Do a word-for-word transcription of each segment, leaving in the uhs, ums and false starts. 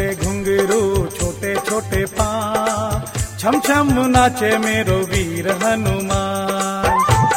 छोटे घुंघरू छोटे छोटे पाँव, छम छम नाचे मेरो वीर हनुमान।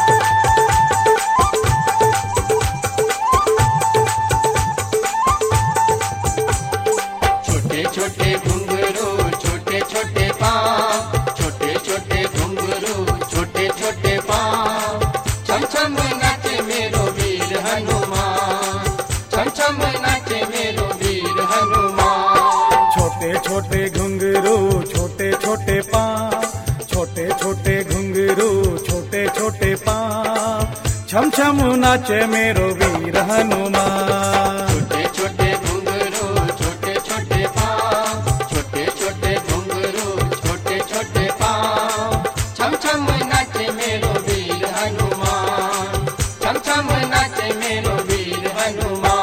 छोटे छोटे घुंघरू छोटे छोटे पाँव, छोटे छोटे घुंघरू छोटे छोटे पाँव, छम छम नाचे मेरो वीर हनुमान, छम छम नाचे मेरो वीर हनुमान। छोटे छोटे घुंघरू छोटे छोटे पाँव, छोटे छोटे घुंघरू छोटे छोटे पाँव, छम छम नाचे मेरो वीर हनुमान। छोटे छोटे घुंघरू छोटे छोटे पाँव, छोटे छोटे घुंघरू छोटे छोटे पाँव, छम छम नाचे मेरो वीर हनुमान, छम छम नाचे मेरो वीर हनुमान।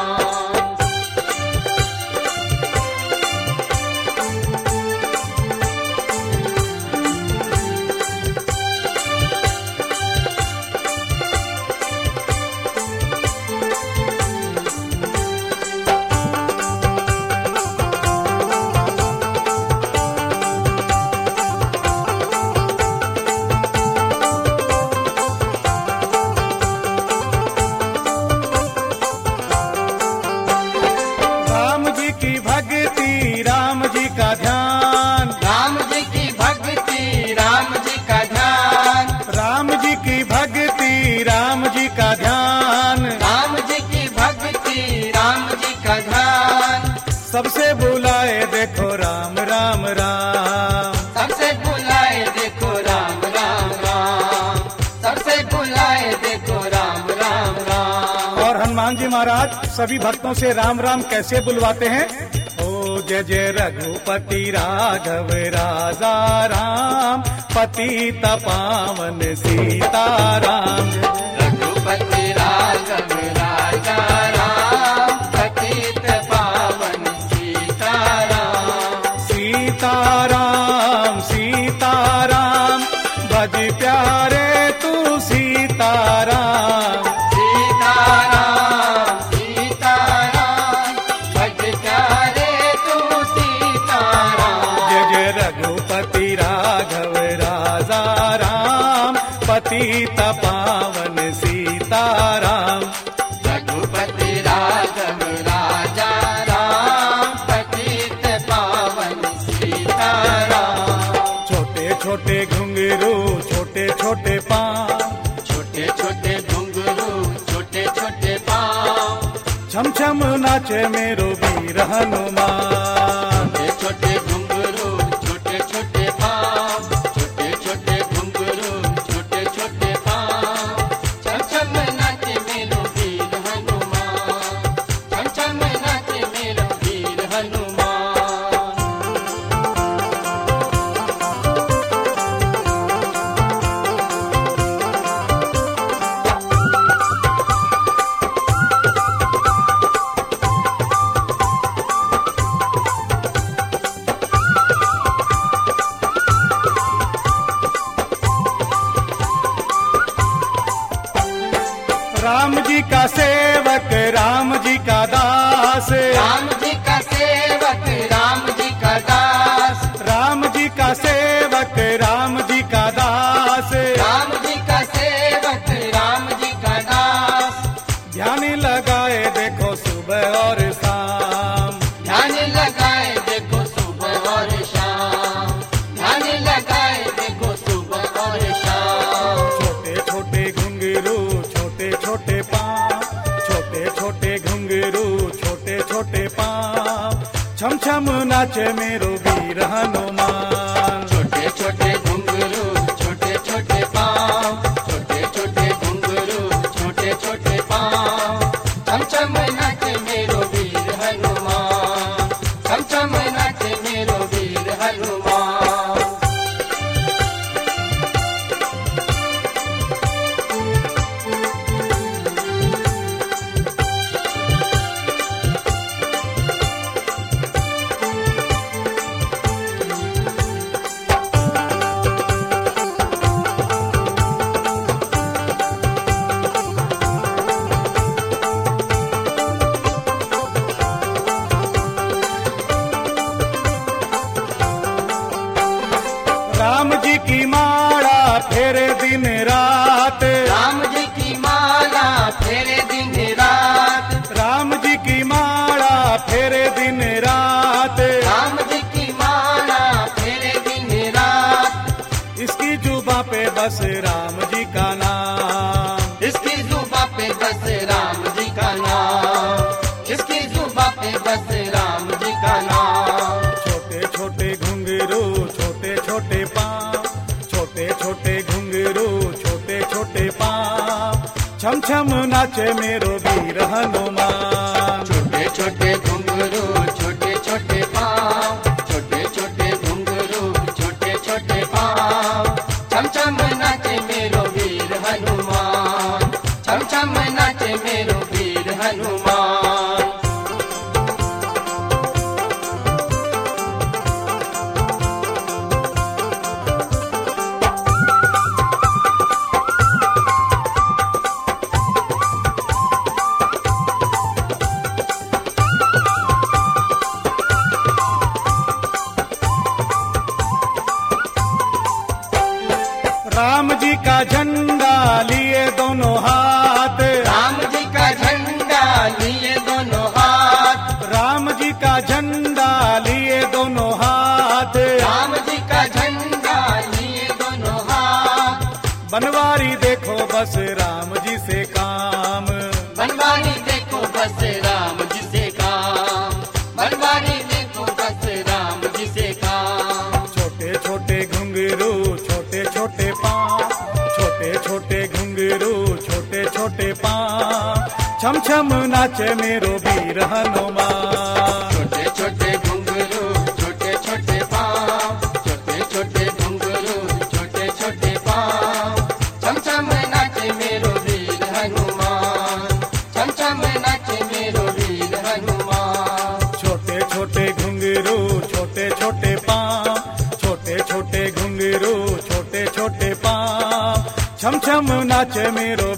राम जी की भक्ति राम जी का ध्यान, राम जी की भक्ति राम जी का ध्यान, राम जी की भक्ति राम जी का ध्यान, राम जी की भक्ति राम जी का ध्यान। सबसे बुलाए देखो राम राम राम, सबसे बुलाए देखो राम राम राम, सबसे बुलाए देखो राम राम राम। और हनुमान जी महाराज सभी भक्तों से राम राम कैसे बुलवाते हैं? ओ जय जय रघुपति राघव राजा राम, पतित पावन सीताराम। रघुपति राघव राजा राम, पतित पावन सीताराम। सीताराम सीताराम भज प्यारे तू सीताराम। सीताराम सीताराम भज प्यारे तू सीताराम। जय जय रघुपति राघव राजा राम, पतित पावन सीताराम। रघुपति राघव राजा राम, पतित पावन सीताराम। छोटे छोटे घुंघरू छोटे छोटे पाँव, छोटे छोटे घुंघरू छोटे छोटे पाँव, छम छम नाचे मेरो वीर हनुमान। छोटे छोटे घुंघरू छोटे छोटे पाँव, छोटे छोटे घुंघरू छोटे छोटे पाँव, छम छम नाचे मेरो वीर हनुमान, छम छम नाचे मेरो वीर हनुमान। राम जी का सेवक राम जी का दास, राम जी का सेवक राम जी का दास, राम जी का सेवक राम जी का दास, राम जी का सेवक राम जी का दास। ध्यान लगाए देखो सुबह और शाम, ध्यान लगाए देखो सुबह और शाम, ध्यान लगाए देखो सुबह और शाम। छोटे छोटे घुंघरू छोटे छोटे पाँव, छोटे छोटे घुंघरू छोटे छोटे पाँव, छम छम नाचे मेरो वीर हनुमान। छोटे छोटे घुंघरू छोटे छोटे पाँव, छोटे छोटे घुंघरू छोटे छोटे पाँव, छम छम नाचे मेरो वीर हनुमान, छम छम नाचे मेरो वीर हनुमान। की माला फेरे दिन रात, राम जी की माला फेरे दिन रात, राम जी की माला फेरे दिन रात, राम जी की माला फेरे दिन रात। इसकी जुबा पे बस राम जी का नाम, इसकी जुबा पे बस राम जी का नाम, इसकी जुबा पे बस राम जी का नाम। छोटे छोटे घुंघरू छोटे छोटे पाँव, छोटे छोटे घुंघरू छोटे छोटे पाँव, छम छम नाचे मेरो वीर हनुमान। छोटे छोटे घुंघरू छोटे छोटे पाँव, छोटे छोटे घुंघरू छोटे छोटे पाँव, छम छम नाचे मेरो वीर हनुमान, छम छम नाचे मेरो वीर हनुमान। राम जी का झंडा लिए दोनों हाथ, राम जी का झंडा लिए दोनों हाथ, राम जी का झंडा लिए दोनों हाथ, राम जी का झंडा लिए दोनों हाथ। बनवारी देखो बस राम जी से काम, बनवारी देखो बस राम जी से काम, बनवारी देखो बस राम जी से काम। छोटे छोटे घुंघरू छोटे छोटे पाँव, छोटे छोटे घुंघरू छोटे छोटे पाँव, छम छम नाचे मेरो वीर हनुमान। छोटे छोटे घुंघरू छोटे छोटे पाँव, छोटे छोटे घुंघरू छोटे छोटे पाँव, छम छम नाचे मेरो वीर हनुमान, छम छम नाचे मेरो वीर हनुमान। छोटे छोटे घुंघरू छोटे छोटे पाँव, छोटे छोटे घुंघरू छोटे छोटे पाँव, छम छम नाचे मेरो